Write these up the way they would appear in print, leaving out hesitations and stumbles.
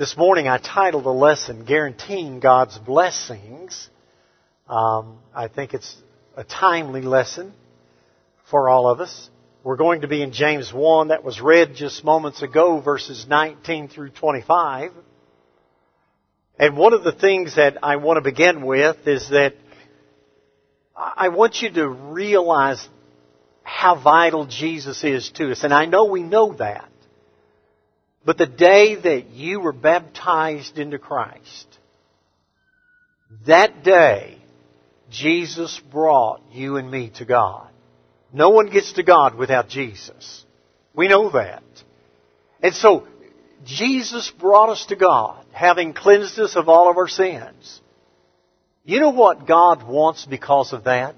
This morning I titled the lesson, Guaranteeing God's Blessings. I think it's a timely lesson for all of us. We're going to be in James 1 that was read just moments ago, verses 19 through 25. And one of the things that I want to begin with is that I want you to realize how vital Jesus is to us. And I know we know that. But the day that you were baptized into Christ, that day, Jesus brought you and me to God. No one gets to God without Jesus. We know that. And so, Jesus brought us to God, having cleansed us of all of our sins. You know what God wants because of that?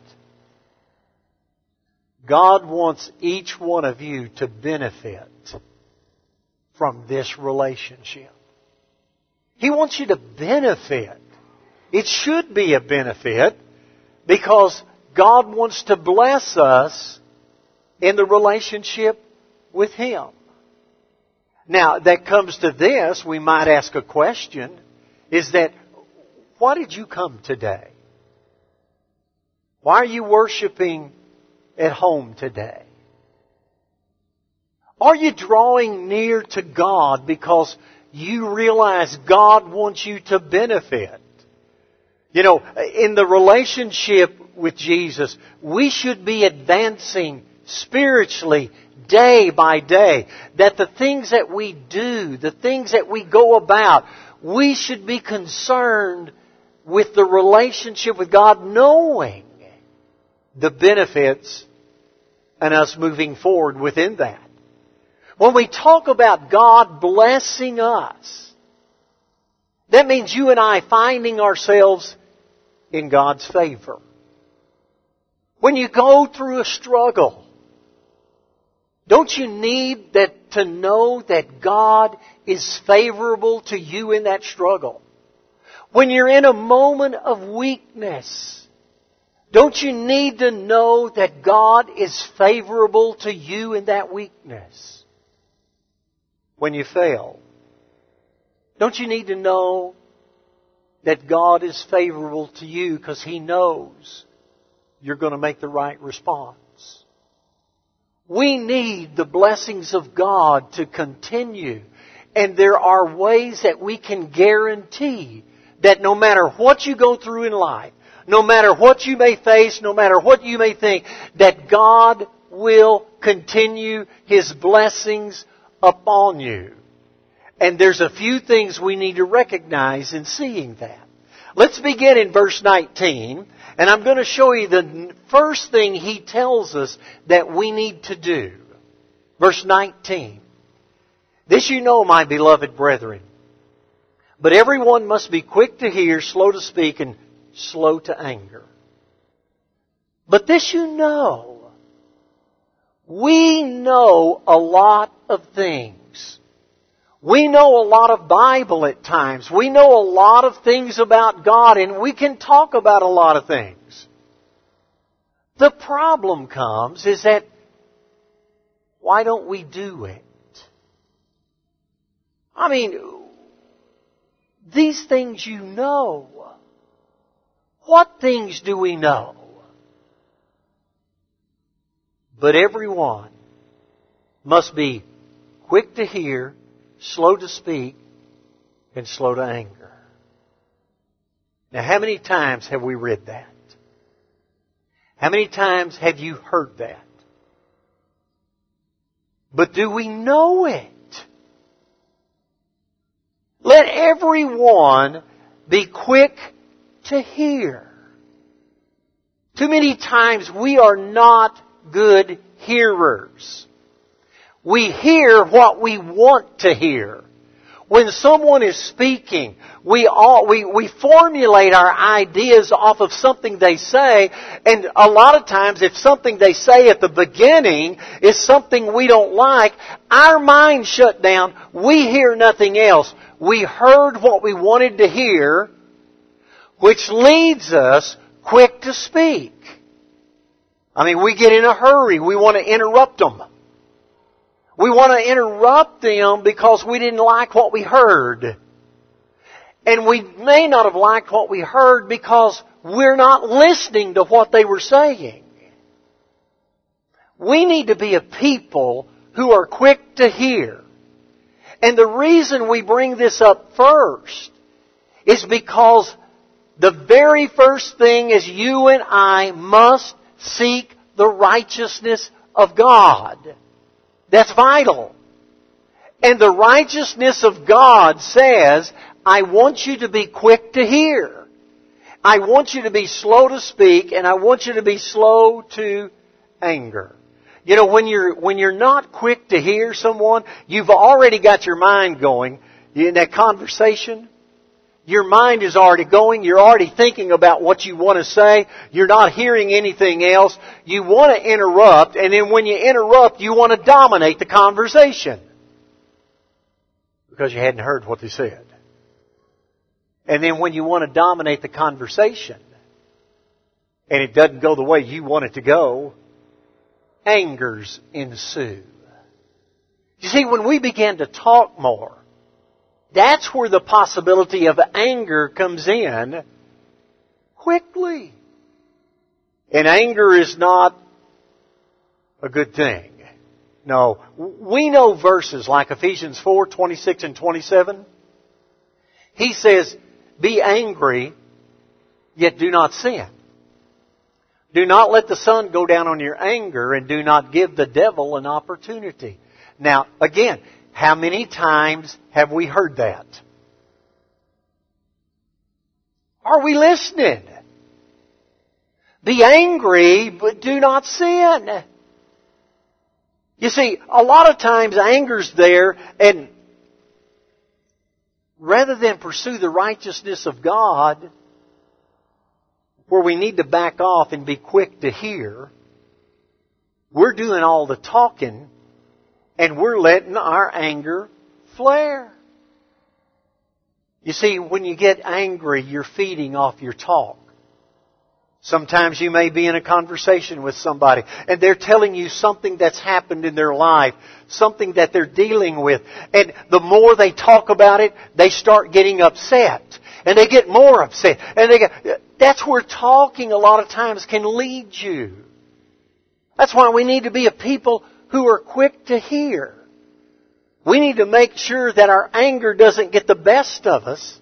God wants each one of you to benefit from this relationship. He wants you to benefit. It should be a benefit because God wants to bless us in the relationship with Him. Now, that comes to this, we might ask a question, is that, why did you come today? Why are you worshiping at home today? Are you drawing near to God because you realize God wants you to benefit? You know, in the relationship with Jesus, we should be advancing spiritually day by day. That the things that we do, the things that we go about, we should be concerned with the relationship with God, knowing the benefits and us moving forward within that. When we talk about God blessing us, that means you and I finding ourselves in God's favor. When you go through a struggle, don't you need that to know that God is favorable to you in that struggle? When you're in a moment of weakness, don't you need to know that God is favorable to you in that weakness? When you fail, don't you need to know that God is favorable to you because He knows you're going to make the right response? We need the blessings of God to continue. And there are ways that we can guarantee that no matter what you go through in life, no matter what you may face, no matter what you may think, that God will continue His blessings upon you. And there's a few things we need to recognize in seeing that. Let's begin in verse 19. And I'm going to show you the first thing He tells us that we need to do. Verse 19. This you know, my beloved brethren. But everyone must be quick to hear, slow to speak, and slow to anger. But this you know. We know a lot of things. We know a lot of Bible at times. We know a lot of things about God, and we can talk about a lot of things. The problem comes is that, why don't we do it? I mean, these things you know. What things do we know? But everyone must be quick to hear, slow to speak, and slow to anger. Now, how many times have we read that? How many times have you heard that? But do we know it? Let everyone be quick to hear. Too many times we are not good hearers. We hear what we want to hear. When someone is speaking, we formulate our ideas off of something they say, and a lot of times if something they say at the beginning is something we don't like, our mind shut down, we hear nothing else. We heard what we wanted to hear, which leads us quick to speak. I mean, we get in a hurry. We want to interrupt them. We want to interrupt them because we didn't like what we heard. And we may not have liked what we heard because we're not listening to what they were saying. We need to be a people who are quick to hear. And the reason we bring this up first is because the very first thing is you and I must seek the righteousness of God. That's vital. And the righteousness of God says, I want you to be quick to hear. I want you to be slow to speak, and I want you to be slow to anger. You know, when you're not quick to hear someone, you've already got your mind going. In that conversation, your mind is already going. You're already thinking about what you want to say. You're not hearing anything else. You want to interrupt, and then when you interrupt, you want to dominate the conversation. Because you hadn't heard what they said. And then when you want to dominate the conversation, and it doesn't go the way you want it to go, angers ensue. You see, when we begin to talk more, that's where the possibility of anger comes in quickly. And anger is not a good thing. No. We know verses like Ephesians 4:26 and 27. He says, be angry, yet do not sin. Do not let the sun go down on your anger, and do not give the devil an opportunity. Now, again, how many times have we heard that? Are we listening? Be angry, but do not sin. You see, a lot of times anger's there, and rather than pursue the righteousness of God, where we need to back off and be quick to hear, we're doing all the talking, and we're letting our anger flare. You see, when you get angry, you're feeding off your talk. Sometimes you may be in a conversation with somebody, and they're telling you something that's happened in their life, something that they're dealing with. And the more they talk about it, they start getting upset. And they get more upset. And that's where talking a lot of times can lead you. That's why we need to be a people who are quick to hear. We need to make sure that our anger doesn't get the best of us.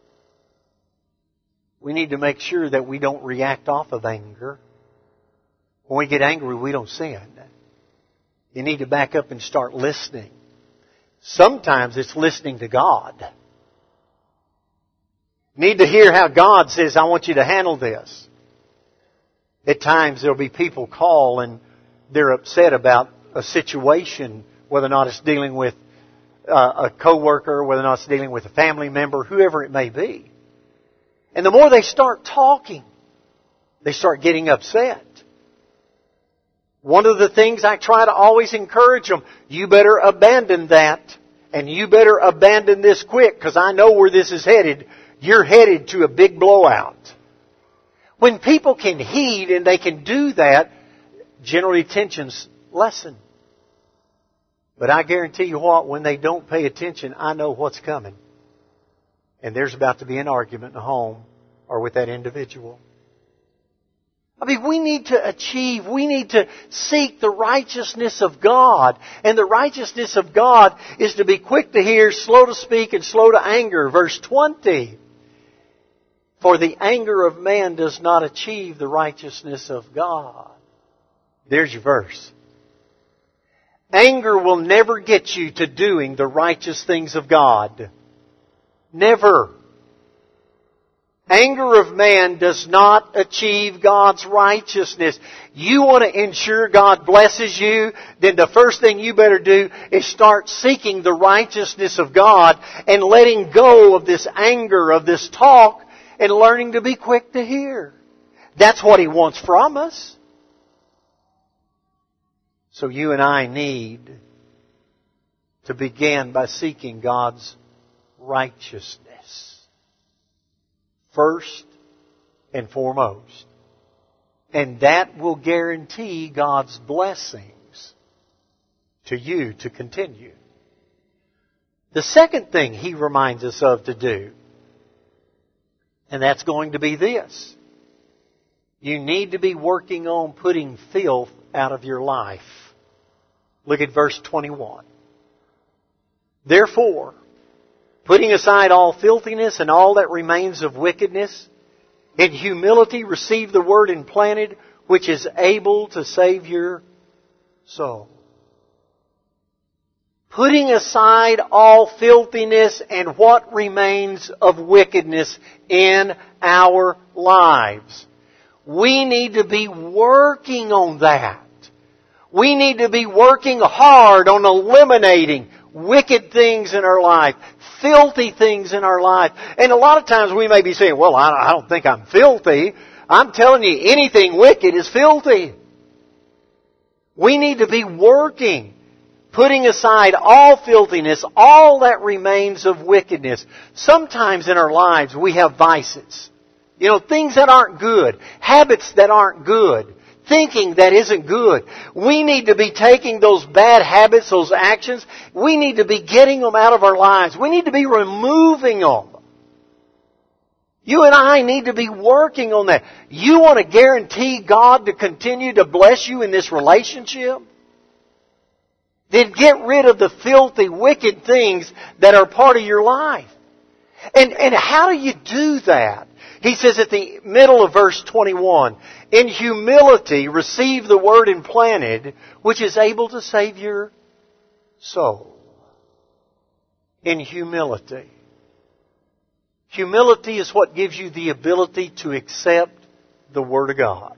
We need to make sure that we don't react off of anger. When we get angry, we don't sin. You need to back up and start listening. Sometimes it's listening to God. You need to hear how God says, I want you to handle this. At times there'll be people call and they're upset about a situation, whether or not it's dealing with a coworker, whether or not it's dealing with a family member, whoever it may be. And the more they start talking, they start getting upset. One of the things I try to always encourage them, you better abandon that, and you better abandon this quick, because I know where this is headed. You're headed to a big blowout. When people can heed and they can do that, generally tensions lessen. But I guarantee you what, when they don't pay attention, I know what's coming. And there's about to be an argument in the home or with that individual. I mean, we need to seek the righteousness of God. And the righteousness of God is to be quick to hear, slow to speak, and slow to anger. Verse 20. For the anger of man does not achieve the righteousness of God. There's your verse. Anger will never get you to doing the righteous things of God. Never. Anger of man does not achieve God's righteousness. You want to ensure God blesses you, then the first thing you better do is start seeking the righteousness of God and letting go of this anger, of this talk, and learning to be quick to hear. That's what He wants from us. So you and I need to begin by seeking God's righteousness. First and foremost. And that will guarantee God's blessings to you to continue. The second thing He reminds us of to do And that's going to be this. You need to be working on putting filth out of your life. Look at verse 21. Therefore, putting aside all filthiness and all that remains of wickedness, in humility receive the word implanted, which is able to save your soul. Putting aside all filthiness and what remains of wickedness in our lives. We need to be working on that. We need to be working hard on eliminating wicked things in our life, filthy things in our life. And a lot of times we may be saying, well, I don't think I'm filthy. I'm telling you, anything wicked is filthy. We need to be working, putting aside all filthiness, all that remains of wickedness. Sometimes in our lives we have vices. Things that aren't good, habits that aren't good, thinking that isn't good. We need to be taking those bad habits, those actions, we need to be getting them out of our lives. We need to be removing them. You and I need to be working on that. You want to guarantee God to continue to bless you in this relationship? Then get rid of the filthy, wicked things that are part of your life. And how do you do that? He says at the middle of verse 21, in humility receive the word implanted, which is able to save your soul. In humility. Humility is what gives you the ability to accept the Word of God.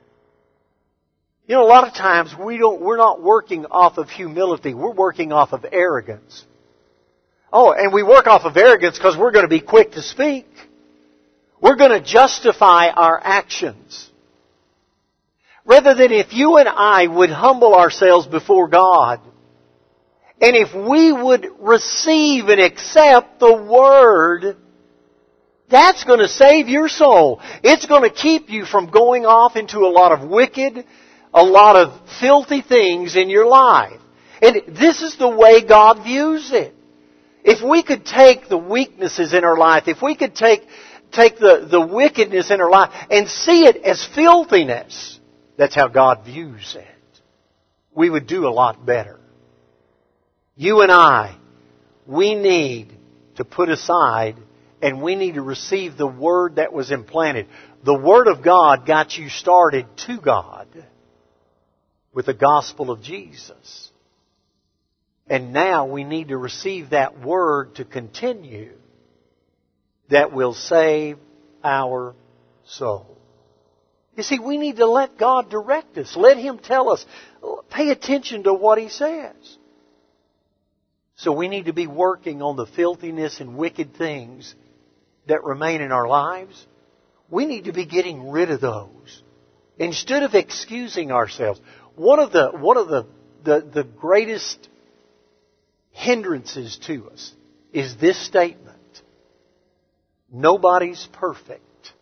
A lot of times we're not working off of humility. We're working off of arrogance. Oh, and we work off of arrogance because we're going to be quick to speak. We're going to justify our actions. Rather than if you and I would humble ourselves before God, and if we would receive and accept the Word, that's going to save your soul. It's going to keep you from going off into a lot of wicked, a lot of filthy things in your life. And this is the way God views it. If we could take the weaknesses in our life, if we could take the wickedness in our life and see it as filthiness, that's how God views it, we would do a lot better. You and I, we need to put aside and we need to receive the Word that was implanted. The Word of God got you started to God with the gospel of Jesus. And now we need to receive that Word to continue that will save our soul. You see, we need to let God direct us. Let Him tell us. Pay attention to what He says. So we need to be working on the filthiness and wicked things that remain in our lives. We need to be getting rid of those. Instead of excusing ourselves. One of the greatest hindrances to us is this statement. Nobody's perfect.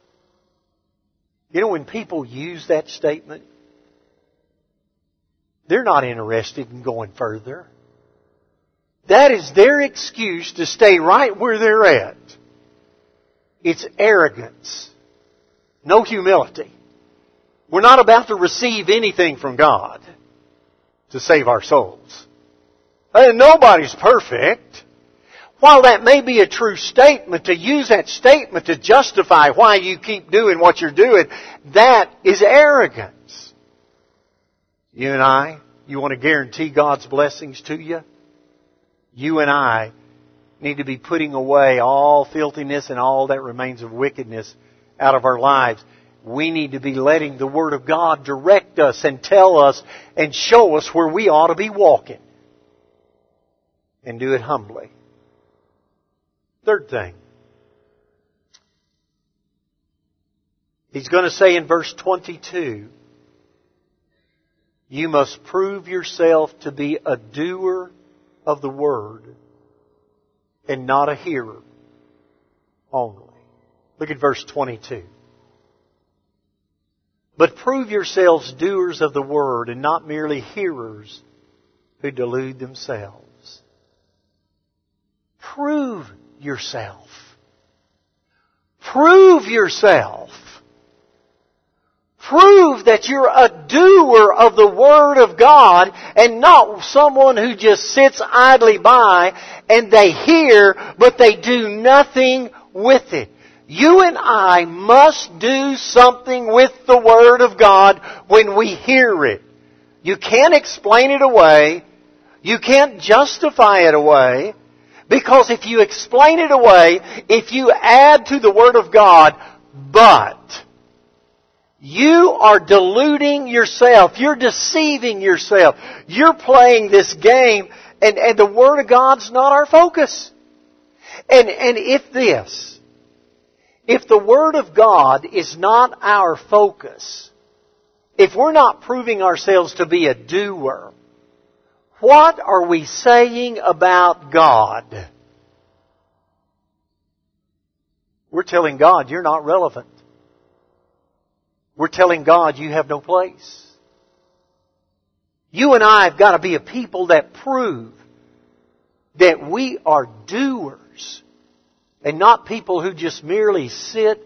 When people use that statement, they're not interested in going further. That is their excuse to stay right where they're at. It's arrogance. No humility. We're not about to receive anything from God to save our souls. And nobody's perfect. While that may be a true statement, to use that statement to justify why you keep doing what you're doing, that is arrogance. You and I, you want to guarantee God's blessings to you? You and I need to be putting away all filthiness and all that remains of wickedness out of our lives. We need to be letting the Word of God direct us and tell us and show us where we ought to be walking. And do it humbly. Third thing. He's going to say in verse 22, you must prove yourself to be a doer of the Word and not a hearer only. Look at verse 22. But prove yourselves doers of the Word and not merely hearers who delude themselves. Prove yourself. Prove yourself. Prove that you're a doer of the Word of God and not someone who just sits idly by and they hear but they do nothing with it. You and I must do something with the Word of God when we hear it. You can't explain it away. You can't justify it away. Because if you explain it away, if you add to the Word of God, but you are deluding yourself. You're deceiving yourself. You're playing this game, and the Word of God's not our focus. And if the Word of God is not our focus, if we're not proving ourselves to be a doer, what are we saying about God? We're telling God you're not relevant. We're telling God you have no place. You and I have got to be a people that prove that we are doers and not people who just merely sit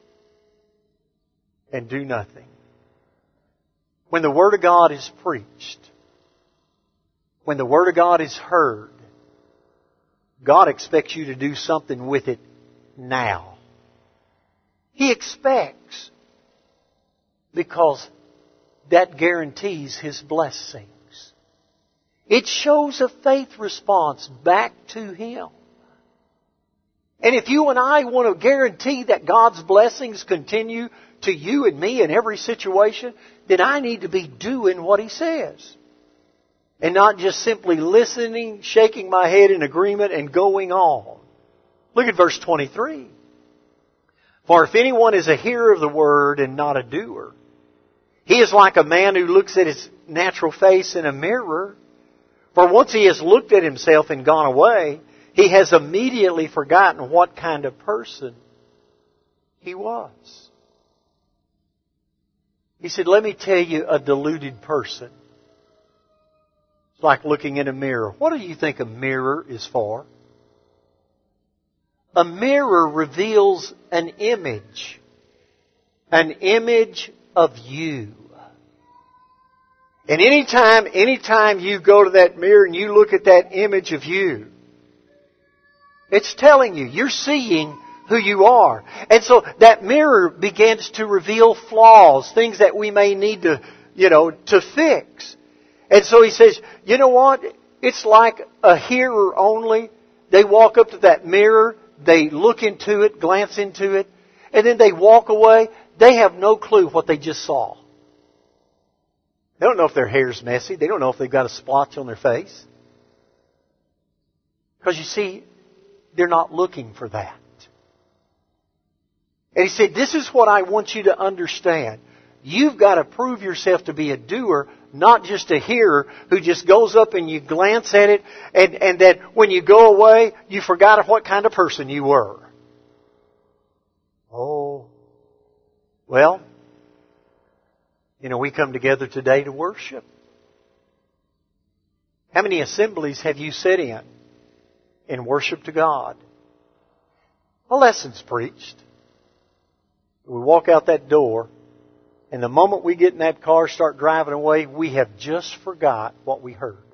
and do nothing. When the Word of God is preached, when the Word of God is heard, God expects you to do something with it now. He expects, because that guarantees His blessings. It shows a faith response back to Him. And if you and I want to guarantee that God's blessings continue to you and me in every situation, then I need to be doing what He says. And not just simply listening, shaking my head in agreement, and going on. Look at verse 23. For if anyone is a hearer of the word and not a doer, he is like a man who looks at his natural face in a mirror. For once he has looked at himself and gone away, he has immediately forgotten what kind of person he was. He said, let me tell you a deluded person. It's like looking in a mirror. What do you think a mirror is for? A mirror reveals an image of you. And anytime you go to that mirror and you look at that image of you, it's telling you, you're seeing who you are. And so that mirror begins to reveal flaws, things that we may need to fix. And so he says, you know what? It's like a hearer only. They walk up to that mirror, they look into it, glance into it, and then they walk away. They have no clue what they just saw. They don't know if their hair's messy. They don't know if they've got a splotch on their face. Because you see, they're not looking for that. And he said, this is what I want you to understand. You've got to prove yourself to be a doer, not just a hearer who just goes up and you glance at it, and that when you go away, you forgot what kind of person you were. Oh, well, we come together today to worship. How many assemblies have you sat in worship to God? A lesson's preached. We walk out that door, and the moment we get in that car, start driving away, we have just forgot what we heard.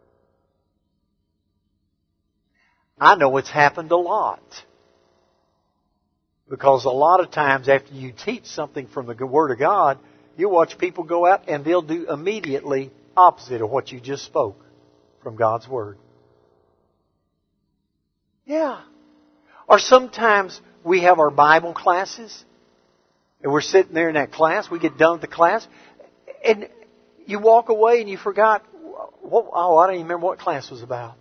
I know it's happened a lot. Because a lot of times after you teach something from the Word of God, you watch people go out and they'll do immediately opposite of what you just spoke from God's Word. Yeah. Or sometimes we have our Bible classes, and we're sitting there in that class, we get done with the class, and you walk away and you forgot, I don't even remember what class was about.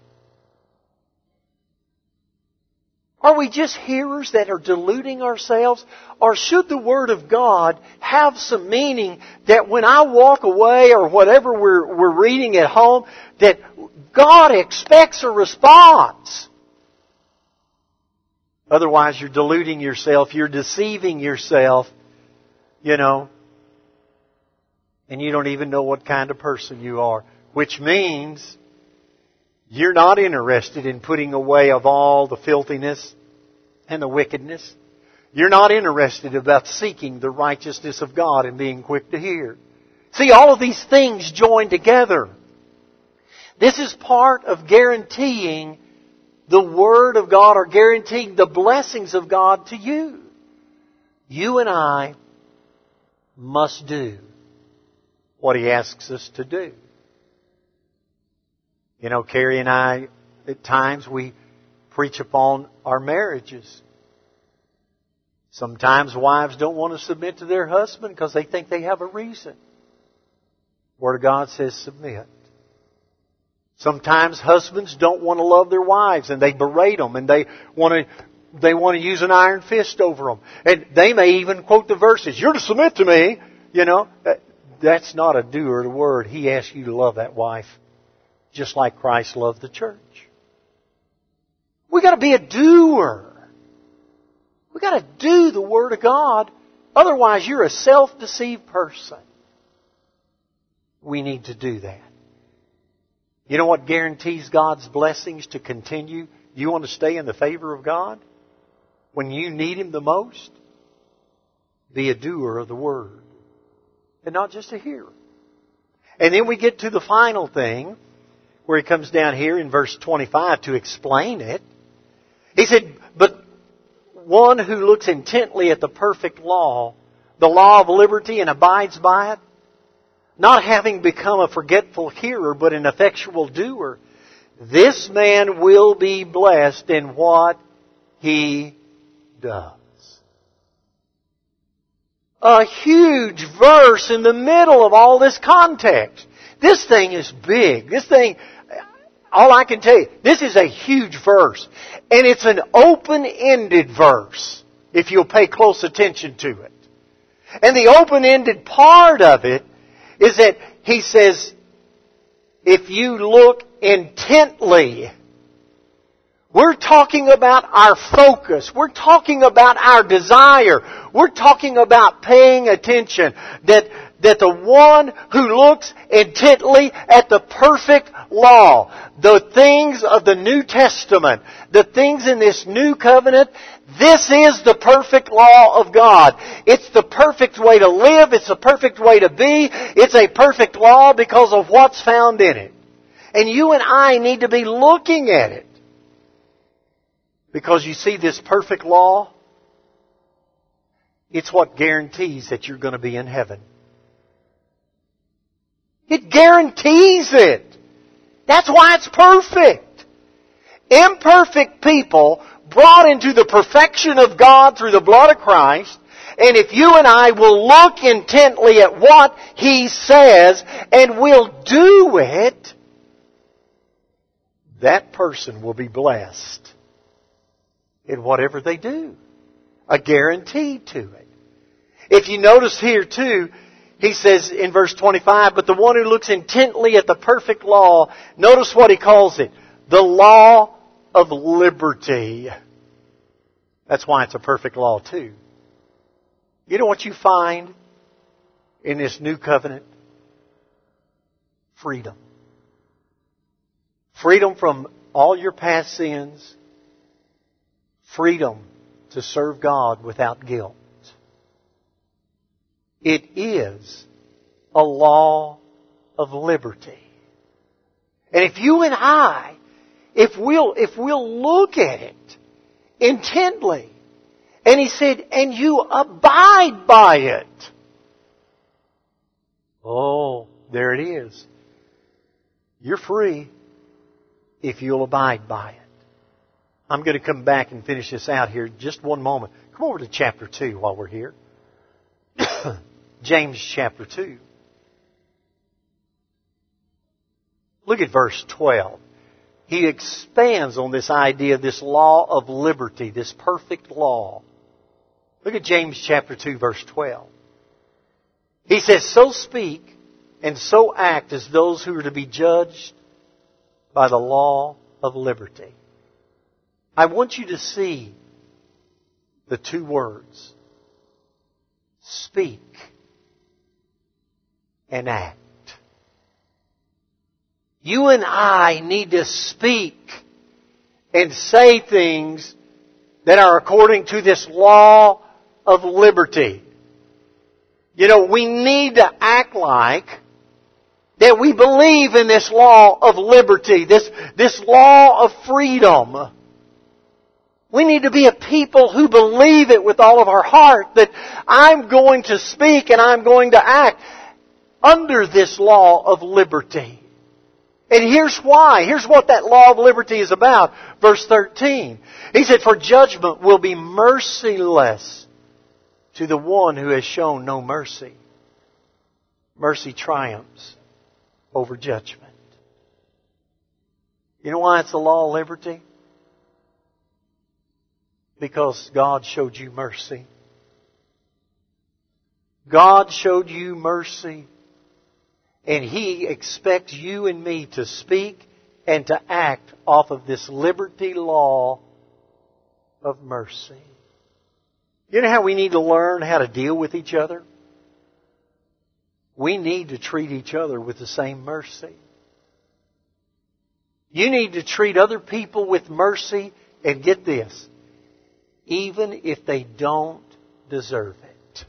Are we just hearers that are deluding ourselves? Or should the Word of God have some meaning that when I walk away or whatever we're reading at home, that God expects a response? Otherwise, you're deluding yourself, you're deceiving yourself, and you don't even know what kind of person you are. Which means you're not interested in putting away of all the filthiness and the wickedness. You're not interested about seeking the righteousness of God and being quick to hear. See, all of these things join together. This is part of guaranteeing the Word of God or guaranteeing the blessings of God to you. You and I must do what He asks us to do. You know, Carrie and I, at times we preach upon our marriages. Sometimes wives don't want to submit to their husband because they think they have a reason. The Word of God says submit. Sometimes husbands don't want to love their wives and they berate them and they want to use an iron fist over them. And they may even quote the verses, "You're to submit to me." You know, that's not a doer of the Word. He asks you to love that wife just like Christ loved the church. We've got to be a doer. We've got to do the Word of God. Otherwise, you're a self-deceived person. We need to do that. You know what guarantees God's blessings to continue? You want to stay in the favor of God? When you need Him the most? Be a doer of the Word. And not just a hearer. And then we get to the final thing, where He comes down here in verse 25 to explain it. He said, "But one who looks intently at the perfect law, the law of liberty, and abides by it, not having become a forgetful hearer, but an effectual doer, this man will be blessed in what he does." A huge verse in the middle of all this context. This thing is big. This thing, all I can tell you, this is a huge verse. And it's an open-ended verse, if you'll pay close attention to it. And the open-ended part of it is that he says, if you look intently, we're talking about our focus. We're talking about our desire. We're talking about paying attention. That the one who looks intently at the perfect law, the things of the New Testament, the things in this new covenant, this is the perfect law of God. It's the perfect way to live. It's the perfect way to be. It's a perfect law because of what's found in it. And you and I need to be looking at it. Because you see, this perfect law, it's what guarantees that you're going to be in heaven. It guarantees it. That's why it's perfect. Imperfect people brought into the perfection of God through the blood of Christ. And if you and I will look intently at what He says and will do it, that person will be blessed in whatever they do. A guarantee to it. If you notice here too, he says in verse 25, "But the one who looks intently at the perfect law," notice what he calls it, "the law of liberty." That's why it's a perfect law too. You know what you find in this new covenant? Freedom. Freedom from all your past sins. Freedom to serve God without guilt. It is a law of liberty. And if you and I, if we'll look at it intently, and he said, and you abide by it. Oh, there it is. You're free if you'll abide by it. I'm going to come back and finish this out here just one moment. Come over to chapter 2 while we're here. James chapter 2. Look at verse 12. He expands on this idea of this law of liberty, this perfect law. Look at James chapter 2 verse 12. He says, "So speak and so act as those who are to be judged by the law of liberty." I want you to see the two words, speak and act. You and I need to speak and say things that are according to this law of liberty. You know, we need to act like that we believe in this law of liberty, this law of freedom. We need to be a people who believe it with all of our heart, that I'm going to speak and I'm going to act under this law of liberty. And here's why. Here's what that law of liberty is about. Verse 13. He said, "For judgment will be merciless to the one who has shown no mercy." Mercy triumphs over judgment. You know why it's the law of liberty? Because God showed you mercy. God showed you mercy. And He expects you and me to speak and to act off of this liberty law of mercy. You know how we need to learn how to deal with each other? We need to treat each other with the same mercy. You need to treat other people with mercy, and get this, even if they don't deserve it.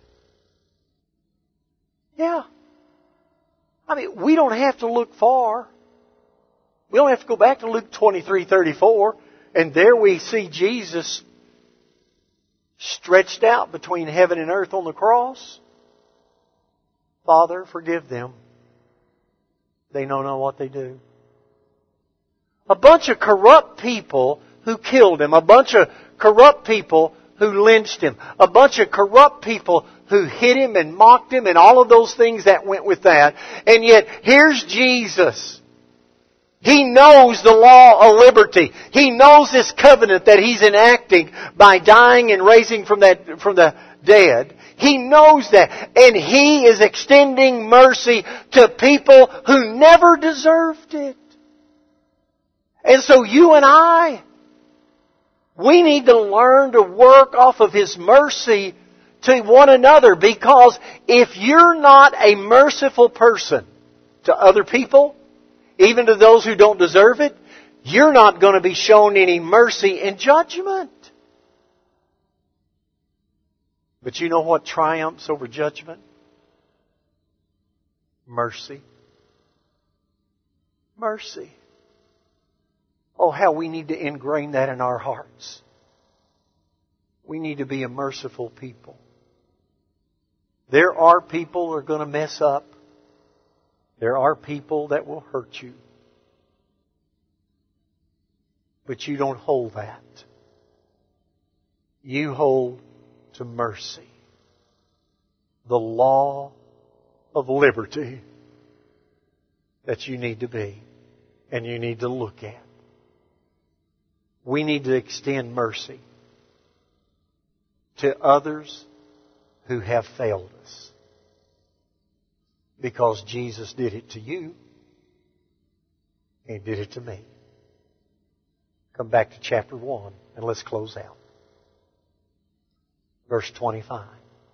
Yeah. I mean, we don't have to look far. We don't have to go back to Luke 23:34, and there we see Jesus stretched out between heaven and earth on the cross. "Father, forgive them. They don't know what they do." A bunch of corrupt people who killed Him. A bunch of corrupt people who lynched Him. A bunch of corrupt people who hit Him and mocked Him and all of those things that went with that. And yet, here's Jesus. He knows the law of liberty. He knows this covenant that He's enacting by dying and raising from the dead. He knows that. And He is extending mercy to people who never deserved it. And so you and I, we need to learn to work off of His mercy to one another, because if you're not a merciful person to other people, even to those who don't deserve it, you're not going to be shown any mercy in judgment. But you know what triumphs over judgment? Mercy. Mercy. Oh, how we need to ingrain that in our hearts. We need to be a merciful people. There are people who are going to mess up. There are people that will hurt you. But you don't hold that. You hold to mercy. The law of liberty that you need to be and you need to look at. We need to extend mercy to others who have failed us. Because Jesus did it to you. He did it to me. Come back to chapter 1 and let's close out. Verse 25.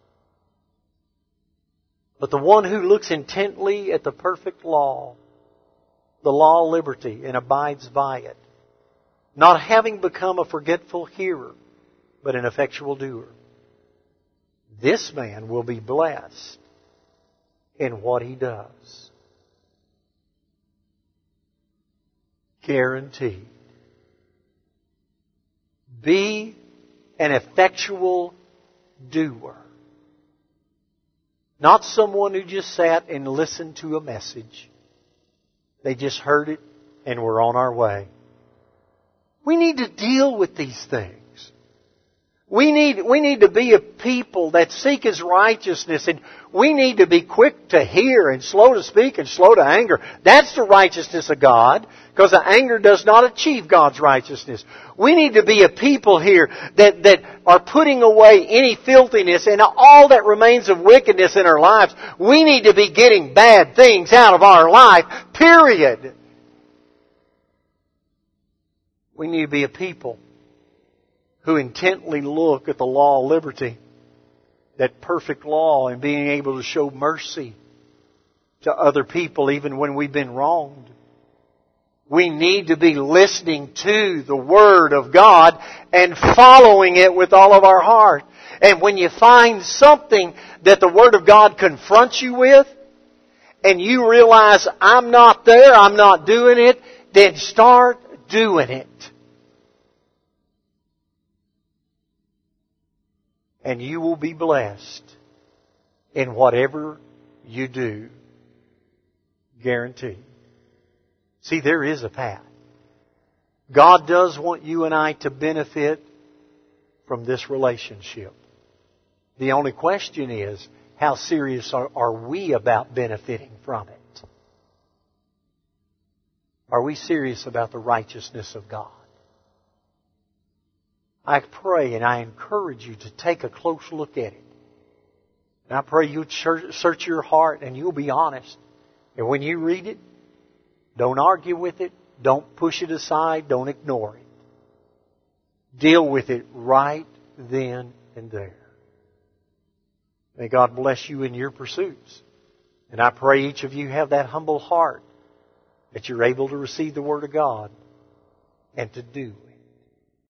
"But the one who looks intently at the perfect law, the law of liberty, and abides by it, not having become a forgetful hearer, but an effectual doer, this man will be blessed in what he does." Guaranteed. Be an effectual doer. Not someone who just sat and listened to a message. They just heard it and were on our way. We need to deal with these things. We need to be a people that seek His righteousness, and we need to be quick to hear and slow to speak and slow to anger. That's the righteousness of God, because the anger does not achieve God's righteousness. We need to be a people here that are putting away any filthiness and all that remains of wickedness in our lives. We need to be getting bad things out of our life, period. We need to be a people who intently look at the law of liberty, that perfect law, and being able to show mercy to other people even when we've been wronged. We need to be listening to the Word of God and following it with all of our heart. And when you find something that the Word of God confronts you with, and you realize, I'm not there, I'm not doing it, then start doing it. And you will be blessed in whatever you do. Guaranteed. See, there is a path. God does want you and I to benefit from this relationship. The only question is, how serious are we about benefiting from it? Are we serious about the righteousness of God? I pray and I encourage you to take a close look at it. And I pray you'll search your heart and you'll be honest. And when you read it, don't argue with it. Don't push it aside. Don't ignore it. Deal with it right then and there. May God bless you in your pursuits. And I pray each of you have that humble heart that you're able to receive the Word of God and to do it.